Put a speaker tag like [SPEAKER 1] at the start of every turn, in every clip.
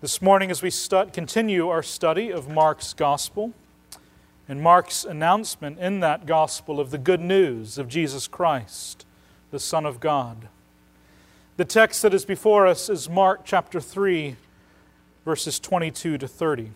[SPEAKER 1] This morning, as we continue our study of Mark's Gospel and Mark's announcement in that Gospel of the good news of Jesus Christ, the Son of God. The text that is before us is Mark chapter 3, verses 22 to 30.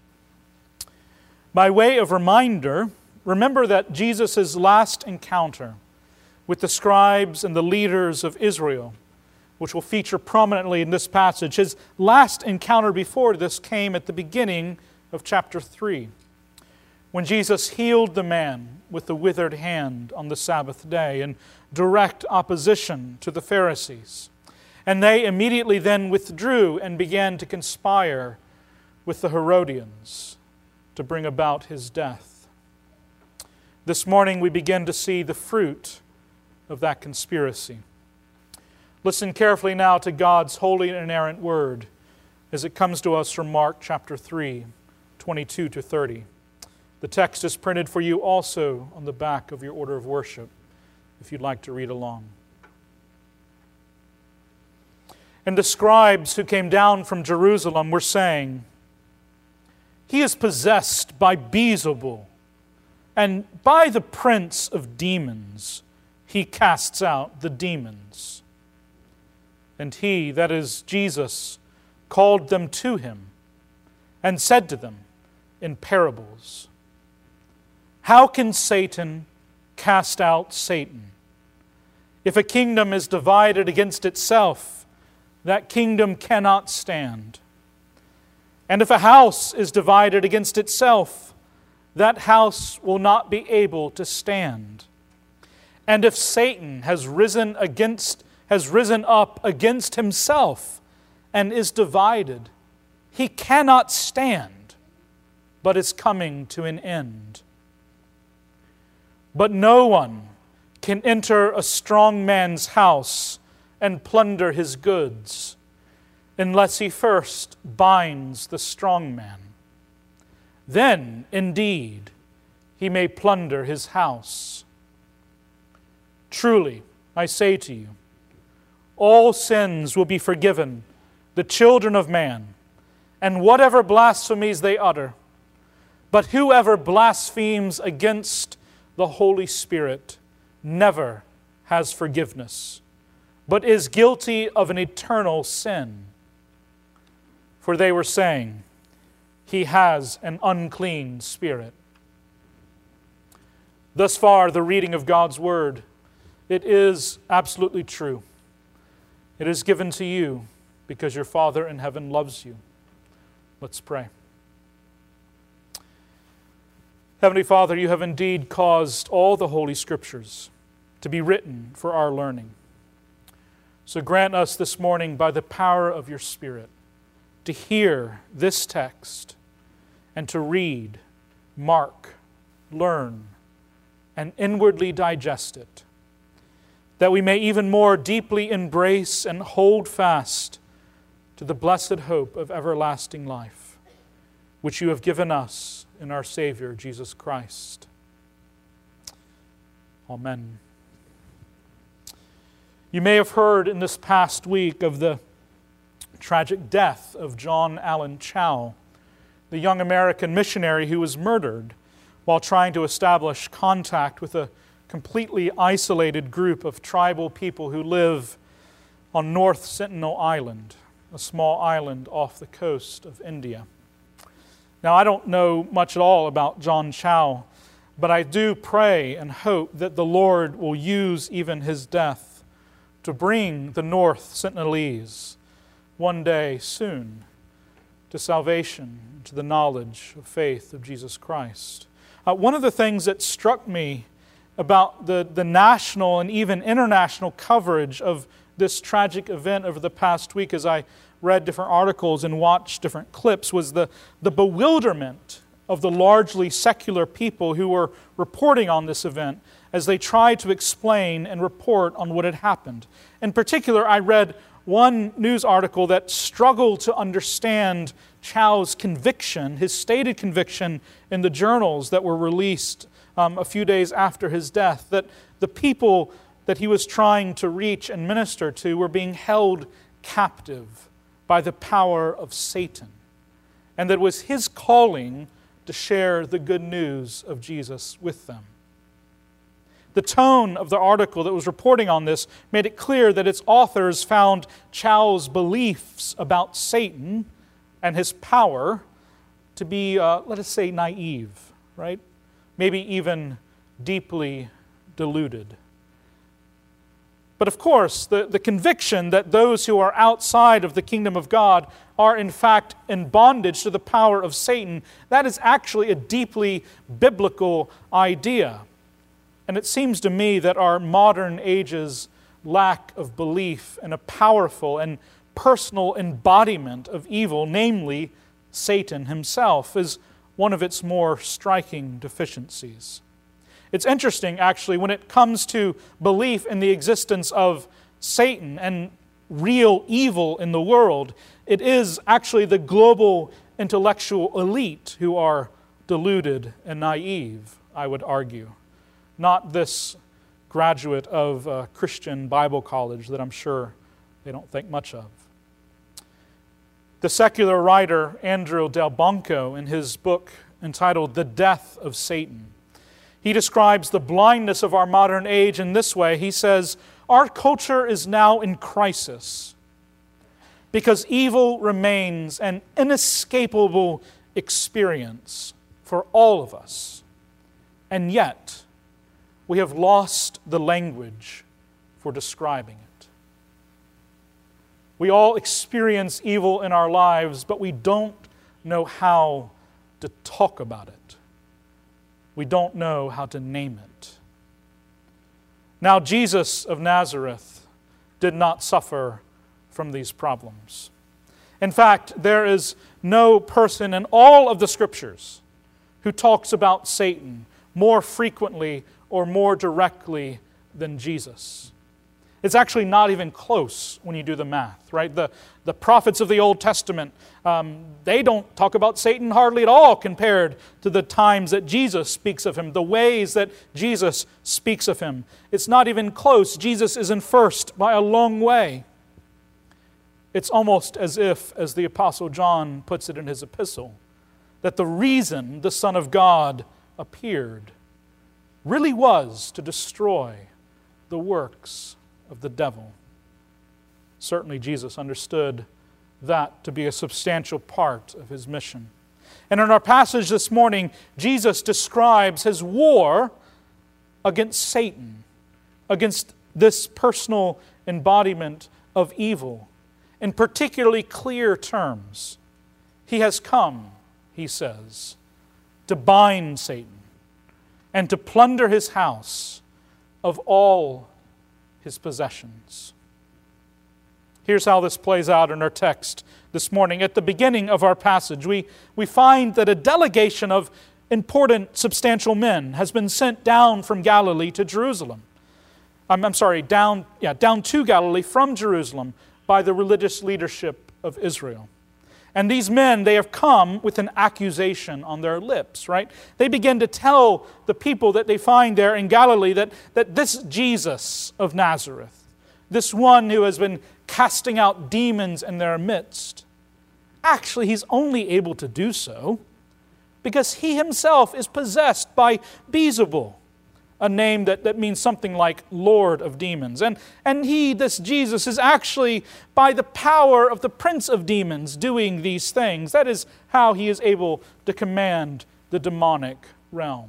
[SPEAKER 1] By way of reminder, remember that Jesus' last encounter with the scribes and the leaders of Israel, which will feature prominently in this passage. His last encounter before this came at the beginning of chapter 3, when Jesus healed the man with the withered hand on the Sabbath day in direct opposition to the Pharisees. And they immediately then withdrew and began to conspire with the Herodians to bring about his death. This morning we begin to see the fruit of that conspiracy. Listen carefully now to God's holy and inerrant word as it comes to us from Mark chapter 3, 22 to 30. The text is printed for you also on the back of your order of worship, if you'd like to read along. And the scribes who came down from Jerusalem were saying, "He is possessed by Beelzebul, and by the prince of demons he casts out the demons." And he, that is Jesus, called them to him and said to them in parables, "How can Satan cast out Satan? If a kingdom is divided against itself, that kingdom cannot stand. And if a house is divided against itself, that house will not be able to stand. And if Satan has risen up against himself and is divided, he cannot stand, but is coming to an end. But no one can enter a strong man's house and plunder his goods unless he first binds the strong man. Then, indeed, he may plunder his house. Truly, I say to you, all sins will be forgiven the children of man, and whatever blasphemies they utter. But whoever blasphemes against the Holy Spirit never has forgiveness, but is guilty of an eternal sin. For they were saying, he has an unclean spirit." Thus far, the reading of God's Word. It is absolutely true. It is given to you because your Father in heaven loves you. Let's pray. Heavenly Father, you have indeed caused all the Holy Scriptures to be written for our learning. So grant us this morning, by the power of your Spirit, to hear this text and to read, mark, learn, and inwardly digest it, that we may even more deeply embrace and hold fast to the blessed hope of everlasting life, which you have given us in our Savior, Jesus Christ. Amen. You may have heard in this past week of the tragic death of John Allen Chau, the young American missionary who was murdered while trying to establish contact with a completely isolated group of tribal people who live on North Sentinel Island, a small island off the coast of India. Now, I don't know much at all about John Chau, but I do pray and hope that the Lord will use even his death to bring the North Sentinelese one day soon to salvation, to the knowledge of faith of Jesus Christ. One of the things that struck me about the national and even international coverage of this tragic event over the past week as I read different articles and watched different clips was the bewilderment of the largely secular people who were reporting on this event as they tried to explain and report on what had happened. In particular, I read one news article that struggled to understand Chau's conviction, his stated conviction in the journals that were released a few days after his death, that the people that he was trying to reach and minister to were being held captive by the power of Satan, and that it was his calling to share the good news of Jesus with them. The tone of the article that was reporting on this made it clear that its authors found Chou's beliefs about Satan and his power to be, let us say, naive, right? Maybe even deeply deluded. But of course, the conviction that those who are outside of the kingdom of God are in fact in bondage to the power of Satan, that is actually a deeply biblical idea. And it seems to me that our modern age's lack of belief in a powerful and personal embodiment of evil, namely Satan himself, is one of its more striking deficiencies. It's interesting, actually, when it comes to belief in the existence of Satan and real evil in the world, it is actually the global intellectual elite who are deluded and naive, I would argue. Not this graduate of a Christian Bible college that I'm sure they don't think much of. The secular writer Andrew Delbanco, in his book entitled The Death of Satan, he describes the blindness of our modern age in this way. He says, "Our culture is now in crisis because evil remains an inescapable experience for all of us. And yet, we have lost the language for describing it. We all experience evil in our lives, but we don't know how to talk about it. We don't know how to name it." Now, Jesus of Nazareth did not suffer from these problems. In fact, there is no person in all of the Scriptures who talks about Satan more frequently or more directly than Jesus. It's actually not even close when you do the math, right? The prophets of the Old Testament, they don't talk about Satan hardly at all compared to the times that Jesus speaks of him, the ways that Jesus speaks of him. It's not even close. Jesus isn't first by a long way. It's almost as if, as the Apostle John puts it in his epistle, that the reason the Son of God appeared really was to destroy the works of the devil. Certainly Jesus understood that to be a substantial part of his mission. And in our passage this morning, Jesus describes his war against Satan, against this personal embodiment of evil, in particularly clear terms. He has come, he says, to bind Satan and to plunder his house of all his possessions. Here's how this plays out in our text this morning. At the beginning of our passage, we find that a delegation of important, substantial men has been sent down from Galilee to Jerusalem. Down to Galilee from Jerusalem by the religious leadership of Israel. And these men, they have come with an accusation on their lips, right? They begin to tell the people that they find there in Galilee that this Jesus of Nazareth, this one who has been casting out demons in their midst, actually he's only able to do so because he himself is possessed by Beelzebul, a name that means something like Lord of Demons. And he, this Jesus, is actually by the power of the prince of demons doing these things. That is how he is able to command the demonic realm.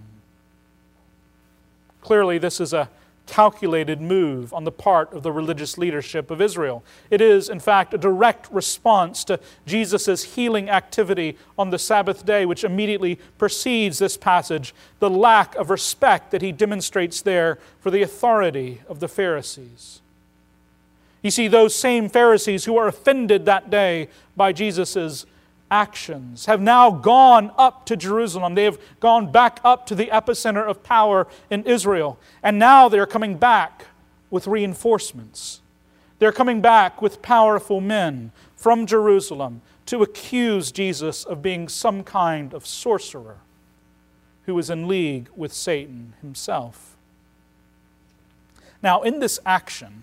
[SPEAKER 1] Clearly, this is a calculated move on the part of the religious leadership of Israel. It is, in fact, a direct response to Jesus' healing activity on the Sabbath day, which immediately precedes this passage, the lack of respect that he demonstrates there for the authority of the Pharisees. You see, those same Pharisees who were offended that day by Jesus' actions have now gone up to Jerusalem. They have gone back up to the epicenter of power in Israel. And now they're coming back with reinforcements. They're coming back with powerful men from Jerusalem to accuse Jesus of being some kind of sorcerer who is in league with Satan himself. Now, in this action,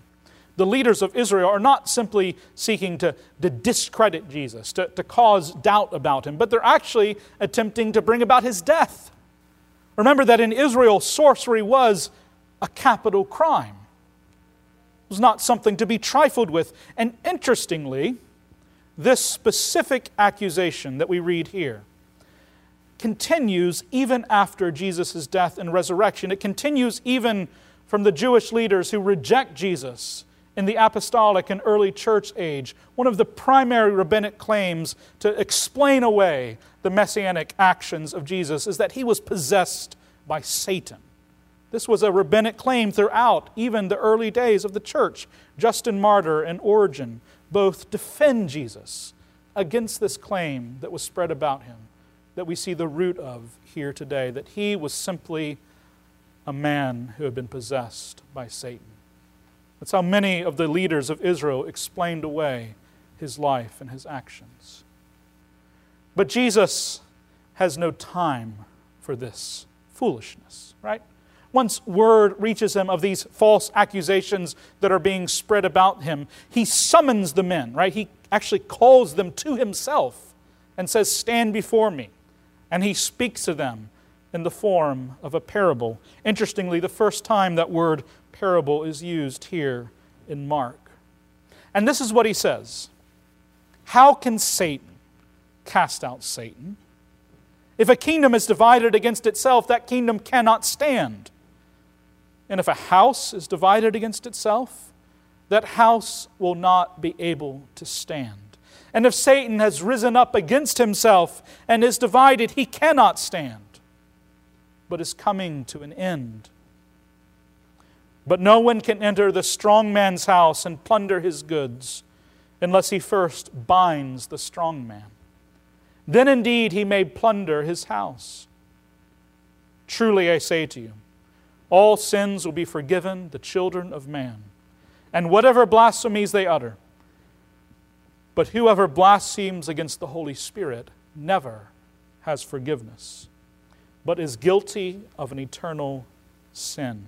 [SPEAKER 1] The leaders of Israel are not simply seeking to discredit Jesus, to cause doubt about him, but they're actually attempting to bring about his death. Remember that in Israel, sorcery was a capital crime. It was not something to be trifled with. And interestingly, this specific accusation that we read here continues even after Jesus' death and resurrection. It continues even from the Jewish leaders who reject Jesus in the apostolic and early church age. One of the primary rabbinic claims to explain away the messianic actions of Jesus is that he was possessed by Satan. This was a rabbinic claim throughout even the early days of the church. Justin Martyr and Origen both defend Jesus against this claim that was spread about him, that we see the root of here today, that he was simply a man who had been possessed by Satan. That's how many of the leaders of Israel explained away his life and his actions. But Jesus has no time for this foolishness, right? Once word reaches him of these false accusations that are being spread about him, he summons the men, right? He actually calls them to himself and says, "Stand before me." And he speaks to them in the form of a parable. Interestingly, the first time that word parable is used here in Mark. And this is what he says: "How can Satan cast out Satan? If a kingdom is divided against itself, that kingdom cannot stand. And if a house is divided against itself, that house will not be able to stand. And if Satan has risen up against himself and is divided, he cannot stand, but is coming to an end. But no one can enter the strong man's house and plunder his goods unless he first binds the strong man. Then indeed he may plunder his house. Truly I say to you, all sins will be forgiven the children of man, and whatever blasphemies they utter. But whoever blasphemes against the Holy Spirit never has forgiveness, but is guilty of an eternal sin."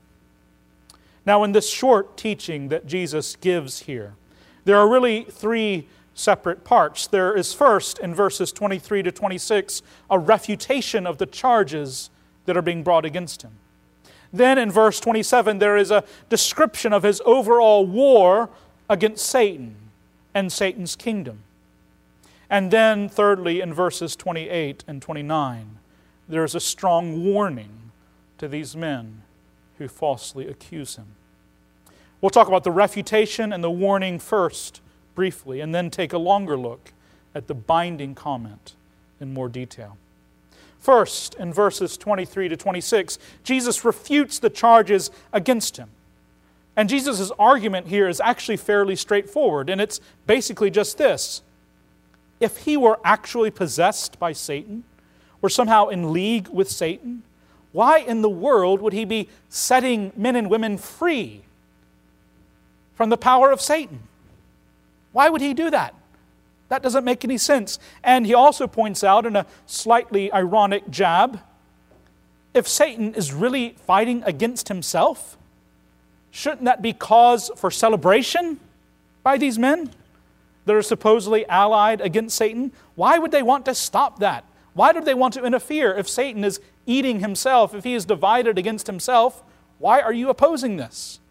[SPEAKER 1] Now, in this short teaching that Jesus gives here, there are really three separate parts. There is first, in verses 23 to 26, a refutation of the charges that are being brought against him. Then in verse 27, there is a description of his overall war against Satan and Satan's kingdom. And then thirdly, in verses 28 and 29, there is a strong warning to these men who falsely accuse him. We'll talk about the refutation and the warning first, briefly, and then take a longer look at the binding comment in more detail. First, in verses 23 to 26, Jesus refutes the charges against him. And Jesus' argument here is actually fairly straightforward, and it's basically just this: if he were actually possessed by Satan, or somehow in league with Satan, why in the world would he be setting men and women free from the power of Satan? Why would he do that? That doesn't make any sense. And he also points out in a slightly ironic jab, if Satan is really fighting against himself, shouldn't that be cause for celebration by these men that are supposedly allied against Satan? Why would they want to stop that? Why do they want to interfere? If Satan is eating himself, if he is divided against himself, why are you opposing this?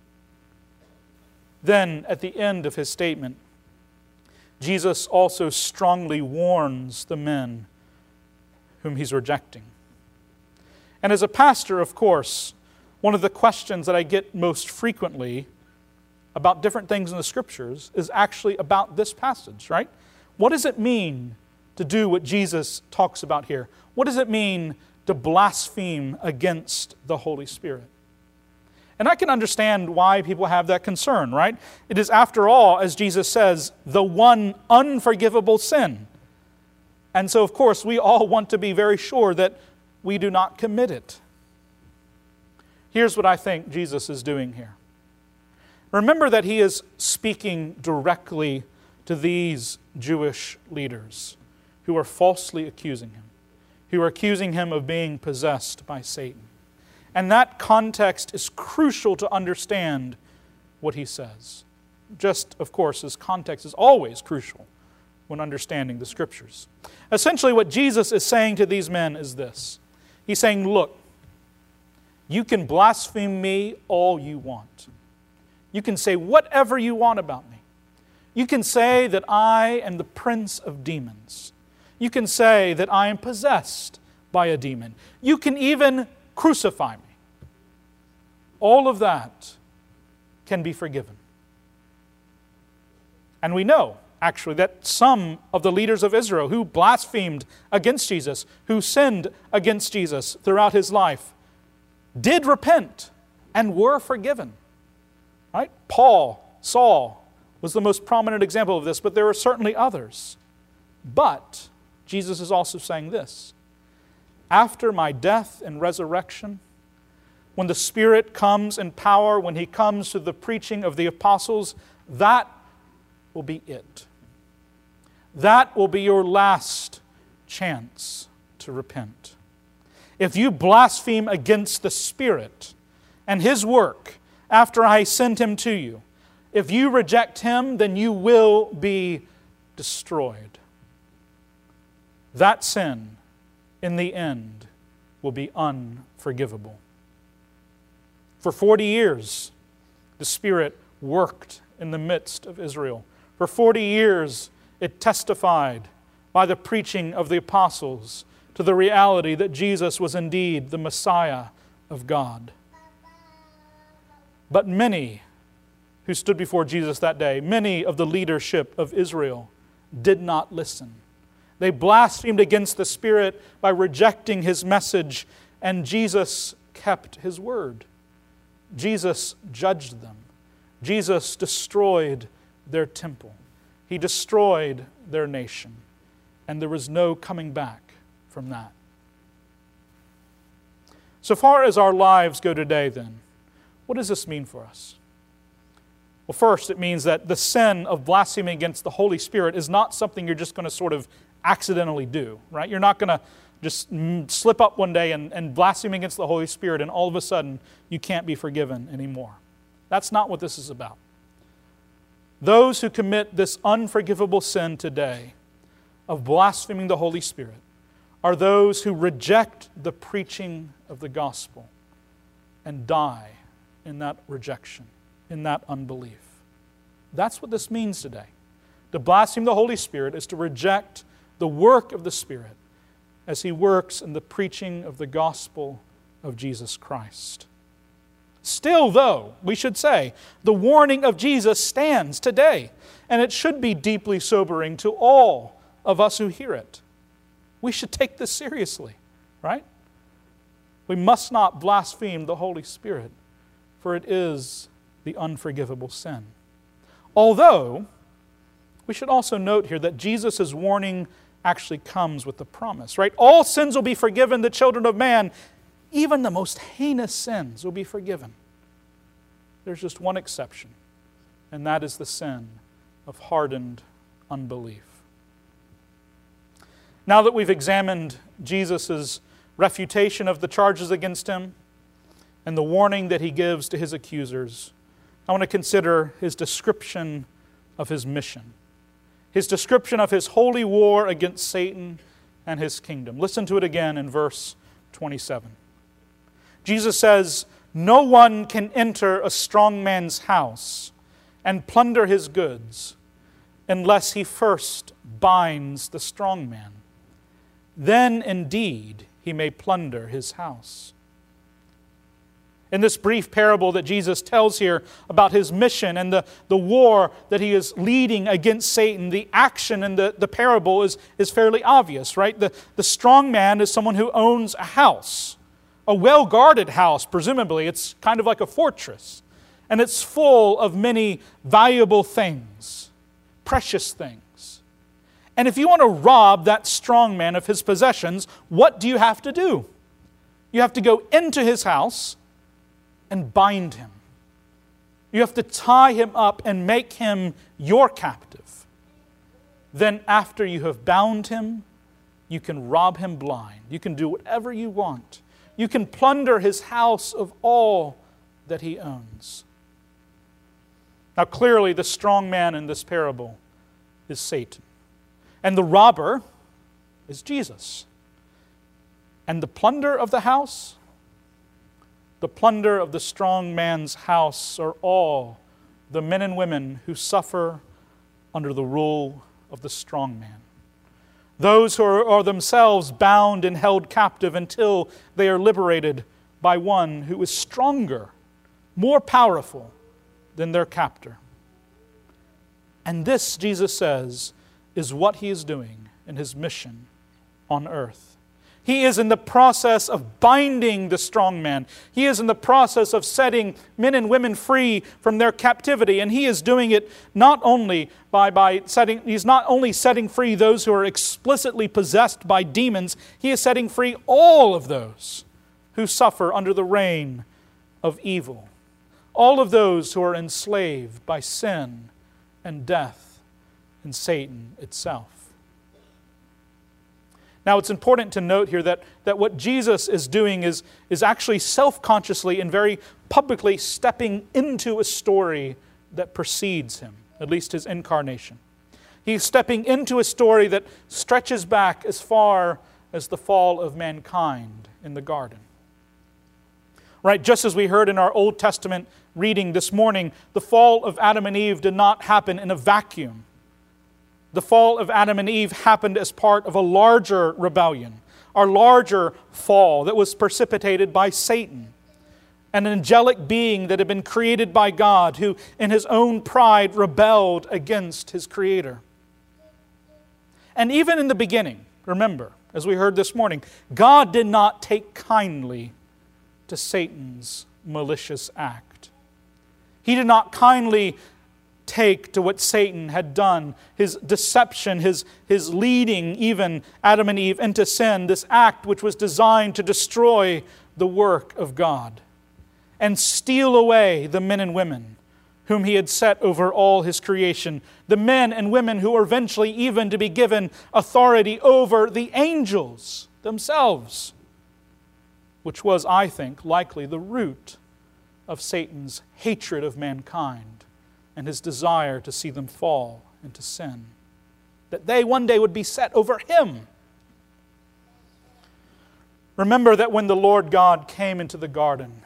[SPEAKER 1] Then, at the end of his statement, Jesus also strongly warns the men whom he's rejecting. And as a pastor, of course, one of the questions that I get most frequently about different things in the Scriptures is actually about this passage, right? What does it mean to do what Jesus talks about here? What does it mean to blaspheme against the Holy Spirit? And I can understand why people have that concern, right? It is, after all, as Jesus says, the one unforgivable sin. And so, of course, we all want to be very sure that we do not commit it. Here's what I think Jesus is doing here. Remember that he is speaking directly to these Jewish leaders who are falsely accusing him, who are accusing him of being possessed by Satan. And that context is crucial to understand what he says. Just, of course, as context is always crucial when understanding the Scriptures. Essentially, what Jesus is saying to these men is this. He's saying, look, you can blaspheme me all you want. You can say whatever you want about me. You can say that I am the prince of demons. You can say that I am possessed by a demon. You can even crucify me. All of that can be forgiven. And we know, actually, that some of the leaders of Israel who blasphemed against Jesus, who sinned against Jesus throughout his life, did repent and were forgiven. Right? Saul was the most prominent example of this, but there are certainly others. But Jesus is also saying this: after my death and resurrection, when the Spirit comes in power, when He comes to the preaching of the apostles, that will be it. That will be your last chance to repent. If you blaspheme against the Spirit and His work after I send Him to you, if you reject Him, then you will be destroyed. That sin, in the end, will be unforgivable. For 40 years, the Spirit worked in the midst of Israel. For 40 years, it testified by the preaching of the apostles to the reality that Jesus was indeed the Messiah of God. But many who stood before Jesus that day, many of the leadership of Israel, did not listen. They blasphemed against the Spirit by rejecting His message, and Jesus kept His word. Jesus judged them. Jesus destroyed their temple. He destroyed their nation. And there was no coming back from that. So far as our lives go today, then, what does this mean for us? Well, first, it means that the sin of blaspheming against the Holy Spirit is not something you're just going to sort of accidentally do, right? You're not going to just slip up one day and blaspheme against the Holy Spirit and all of a sudden you can't be forgiven anymore. That's not what this is about. Those who commit this unforgivable sin today of blaspheming the Holy Spirit are those who reject the preaching of the gospel and die in that rejection, in that unbelief. That's what this means today. To blaspheme the Holy Spirit is to reject the work of the Spirit as He works in the preaching of the gospel of Jesus Christ. Still, though, we should say, the warning of Jesus stands today, and it should be deeply sobering to all of us who hear it. We should take this seriously, right? We must not blaspheme the Holy Spirit, for it is the unforgivable sin. Although, we should also note here that Jesus' warning actually comes with the promise, right? All sins will be forgiven the children of man. Even the most heinous sins will be forgiven. There's just one exception, and that is the sin of hardened unbelief. Now that we've examined Jesus' refutation of the charges against Him and the warning that He gives to His accusers, I want to consider His description of His mission. His description of His holy war against Satan and his kingdom. Listen to it again in verse 27. Jesus says, "No one can enter a strong man's house and plunder his goods unless he first binds the strong man. Then indeed he may plunder his house." In this brief parable that Jesus tells here about His mission and the war that He is leading against Satan, the action in the parable is fairly obvious, right? The strong man is someone who owns a house, a well-guarded house, presumably. It's kind of like a fortress. And it's full of many valuable things, precious things. And if you want to rob that strong man of his possessions, what do you have to do? You have to go into his house and bind him. You have to tie him up and make him your captive. Then after you have bound him, you can rob him blind. You can do whatever you want. You can plunder his house of all that he owns. Now clearly the strong man in this parable is Satan. And the robber is Jesus. And the plunder of the house, the plunder of the strong man's house are all the men and women who suffer under the rule of the strong man. Those who are themselves bound and held captive until they are liberated by one who is stronger, more powerful than their captor. And this, Jesus says, is what he is doing in his mission on earth. He is in the process of binding the strong man. He is in the process of setting men and women free from their captivity. And he is doing it not only he's not only setting free those who are explicitly possessed by demons, he is setting free all of those who suffer under the reign of evil. All of those who are enslaved by sin and death and Satan itself. Now, it's important to note here that what Jesus is doing is actually self-consciously and very publicly stepping into a story that precedes him, at least his incarnation. He's stepping into a story that stretches back as far as the fall of mankind in the garden. Right, just as we heard in our Old Testament reading this morning, the fall of Adam and Eve did not happen in a vacuum. The fall of Adam and Eve happened as part of a larger rebellion, a larger fall that was precipitated by Satan, an angelic being that had been created by God, who in his own pride rebelled against his Creator. And even in the beginning, remember, as we heard this morning, God did not take kindly to Satan's malicious act. He did not kindly take to what Satan had done, his deception, his leading even Adam and Eve into sin, this act which was designed to destroy the work of God and steal away the men and women whom he had set over all his creation, the men and women who were eventually even to be given authority over the angels themselves, which was, I think, likely the root of Satan's hatred of mankind and his desire to see them fall into sin, that they one day would be set over him. Remember that when the Lord God came into the garden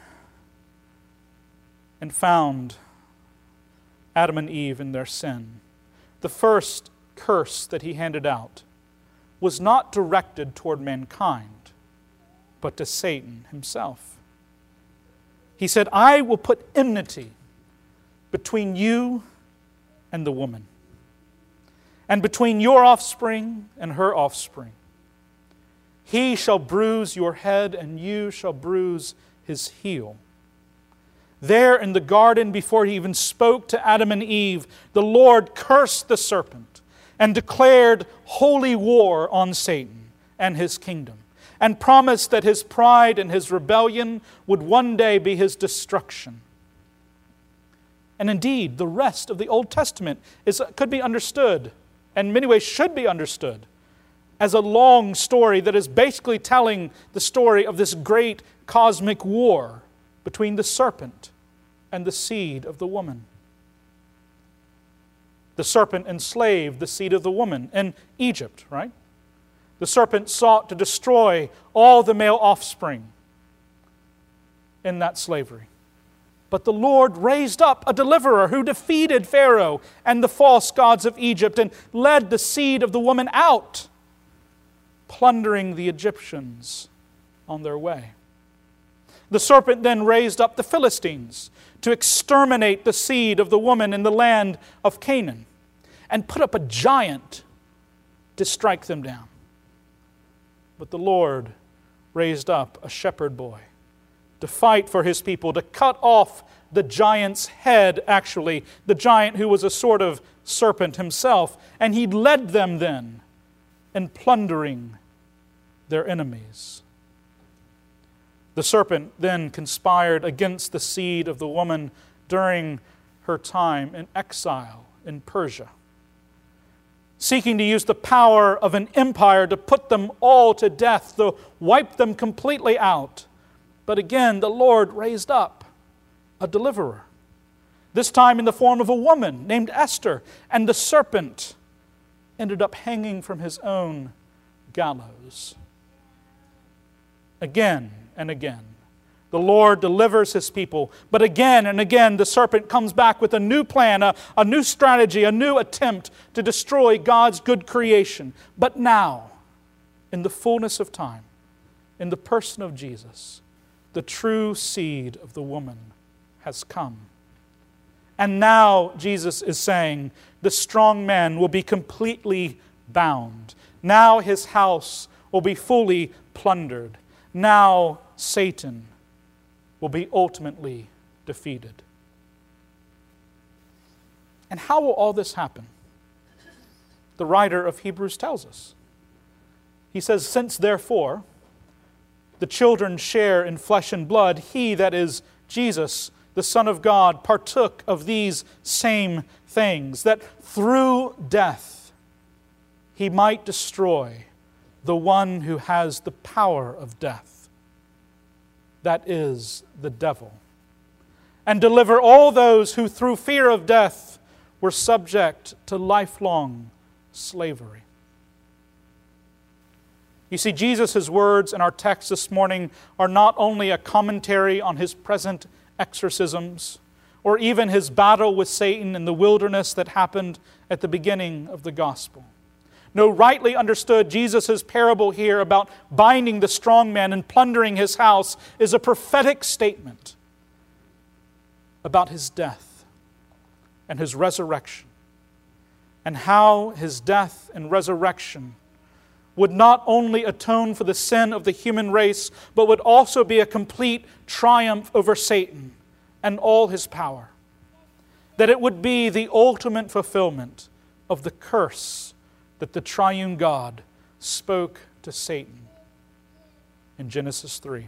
[SPEAKER 1] and found Adam and Eve in their sin, the first curse that he handed out was not directed toward mankind, but to Satan himself. He said, "I will put enmity between you and the woman, and between your offspring and her offspring. He shall bruise your head, and you shall bruise his heel." There in the garden, before he even spoke to Adam and Eve, the Lord cursed the serpent and declared holy war on Satan and his kingdom, and promised that his pride and his rebellion would one day be his destruction. And indeed, the rest of the Old Testament could be understood, and in many ways should be understood, as a long story that is basically telling the story of this great cosmic war between the serpent and the seed of the woman. The serpent enslaved the seed of the woman in Egypt, right? The serpent sought to destroy all the male offspring in that slavery. But the Lord raised up a deliverer who defeated Pharaoh and the false gods of Egypt and led the seed of the woman out, plundering the Egyptians on their way. The serpent then raised up the Philistines to exterminate the seed of the woman in the land of Canaan and put up a giant to strike them down. But the Lord raised up a shepherd boy to fight for his people, to cut off the giant's head, actually, the giant who was a sort of serpent himself, and he led them then in plundering their enemies. The serpent then conspired against the seed of the woman during her time in exile in Persia, seeking to use the power of an empire to put them all to death, to wipe them completely out. But again, the Lord raised up a deliverer, this time in the form of a woman named Esther, and the serpent ended up hanging from his own gallows. Again and again, the Lord delivers His people, but again and again the serpent comes back with a new plan, a new strategy, a new attempt to destroy God's good creation. But now, in the fullness of time, in the person of Jesus, the true seed of the woman has come. And now Jesus is saying the strong man will be completely bound. Now his house will be fully plundered. Now Satan will be ultimately defeated. And how will all this happen? The writer of Hebrews tells us. He says, since therefore the children share in flesh and blood, he, that is Jesus, the Son of God, partook of these same things, that through death he might destroy the one who has the power of death, that is, the devil, and deliver all those who through fear of death were subject to lifelong slavery. You see, Jesus' words in our text this morning are not only a commentary on His present exorcisms, or even His battle with Satan in the wilderness that happened at the beginning of the gospel. No, rightly understood, Jesus' parable here about binding the strong man and plundering his house is a prophetic statement about His death and His resurrection, and how His death and resurrection would not only atone for the sin of the human race, but would also be a complete triumph over Satan and all his power. That it would be the ultimate fulfillment of the curse that the triune God spoke to Satan in Genesis 3.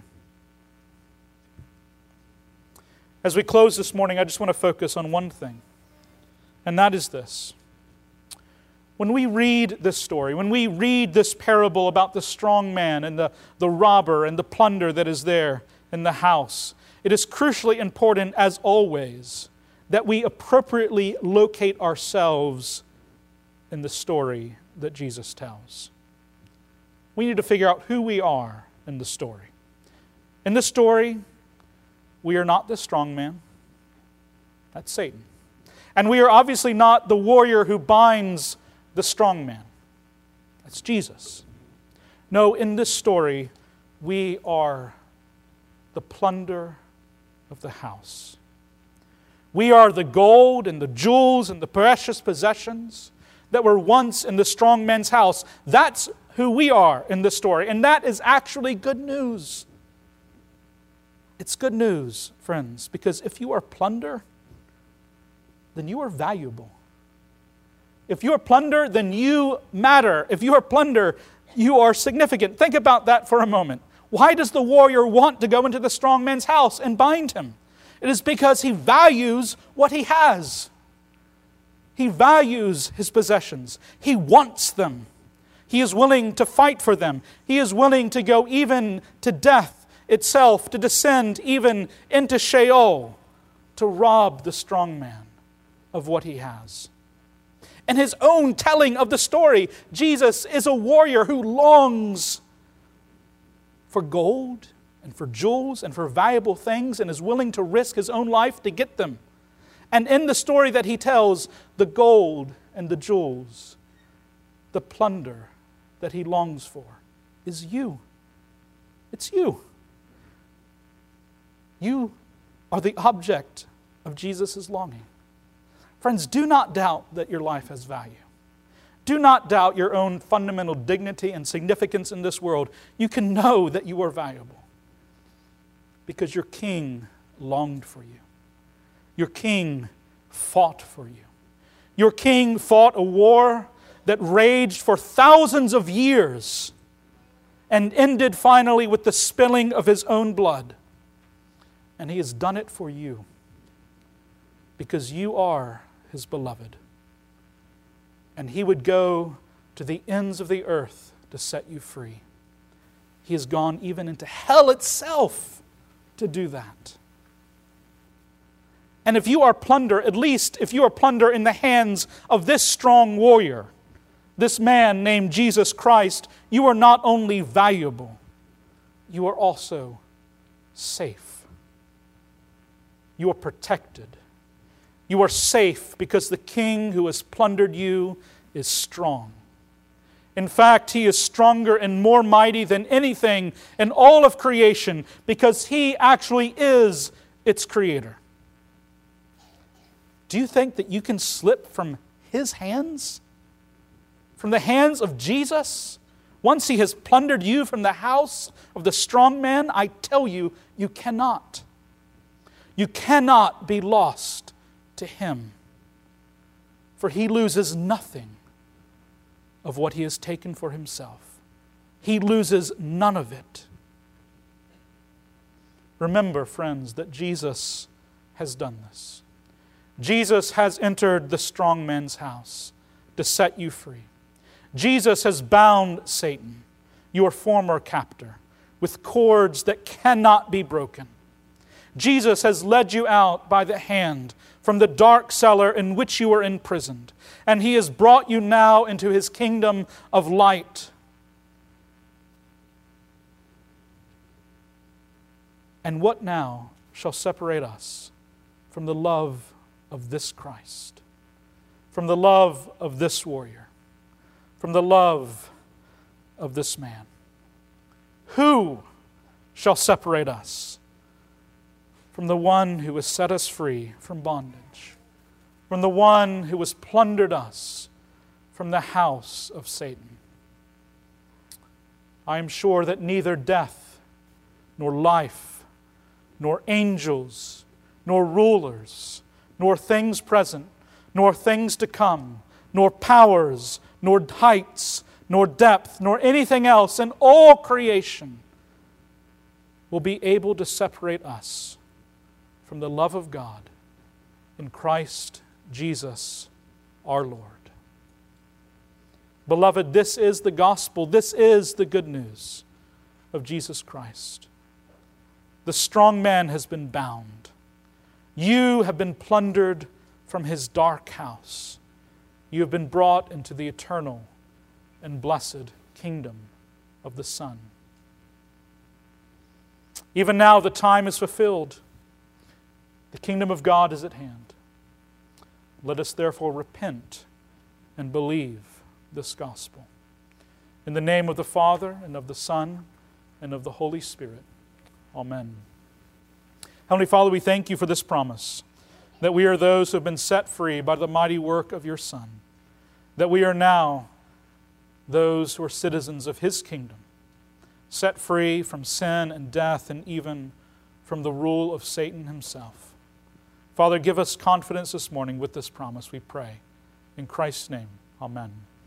[SPEAKER 1] As we close this morning, I just want to focus on one thing, and that is this. When we read this story, when we read this parable about the strong man and the robber and the plunder that is there in the house, it is crucially important, as always, that we appropriately locate ourselves in the story that Jesus tells. We need to figure out who we are in the story. In the story, we are not the strong man. That's Satan. And we are obviously not the warrior who binds the strong man. That's Jesus. No, in this story, we are the plunder of the house. We are the gold and the jewels and the precious possessions that were once in the strong man's house. That's who we are in this story. And that is actually good news. It's good news, friends, because if you are plunder, then you are valuable. If you are plunder, then you matter. If you are plunder, you are significant. Think about that for a moment. Why does the warrior want to go into the strong man's house and bind him? It is because he values what he has. He values his possessions. He wants them. He is willing to fight for them. He is willing to go even to death itself, to descend even into Sheol, to rob the strong man of what he has. In His own telling of the story, Jesus is a warrior who longs for gold and for jewels and for valuable things and is willing to risk His own life to get them. And in the story that He tells, the gold and the jewels, the plunder that He longs for is you. It's you. You are the object of Jesus' longing. Friends, do not doubt that your life has value. Do not doubt your own fundamental dignity and significance in this world. You can know that you are valuable because your King longed for you. Your King fought for you. Your King fought a war that raged for thousands of years and ended finally with the spilling of His own blood. And He has done it for you because you are His beloved. And He would go to the ends of the earth to set you free. He has gone even into hell itself to do that. And if you are plunder, at least if you are plunder in the hands of this strong warrior, this man named Jesus Christ, you are not only valuable, you are also safe. You are protected. You are safe because the King who has plundered you is strong. In fact, He is stronger and more mighty than anything in all of creation because He actually is its creator. Do you think that you can slip from His hands? From the hands of Jesus? Once He has plundered you from the house of the strong man, I tell you, you cannot. You cannot be lost to Him. For He loses nothing of what He has taken for Himself. He loses none of it. Remember, friends, that Jesus has done this. Jesus has entered the strong man's house to set you free. Jesus has bound Satan, your former captor, with cords that cannot be broken. Jesus has led you out by the hand from the dark cellar in which you were imprisoned, and He has brought you now into His kingdom of light. And what now shall separate us from the love of this Christ, from the love of this warrior, from the love of this man? Who shall separate us from the one who has set us free from bondage, from the one who has plundered us from the house of Satan? I am sure that neither death, nor life, nor angels, nor rulers, nor things present, nor things to come, nor powers, nor heights, nor depth, nor anything else in all creation will be able to separate us from the love of God in Christ Jesus our Lord. Beloved, this is the gospel. This is the good news of Jesus Christ. The strong man has been bound. You have been plundered from his dark house. You have been brought into the eternal and blessed kingdom of the Son. Even now the time is fulfilled. The kingdom of God is at hand. Let us therefore repent and believe this gospel. In the name of the Father, and of the Son, and of the Holy Spirit. Amen. Heavenly Father, we thank You for this promise, that we are those who have been set free by the mighty work of Your Son, that we are now those who are citizens of His kingdom, set free from sin and death and even from the rule of Satan himself. Father, give us confidence this morning with this promise, we pray. In Christ's name, amen.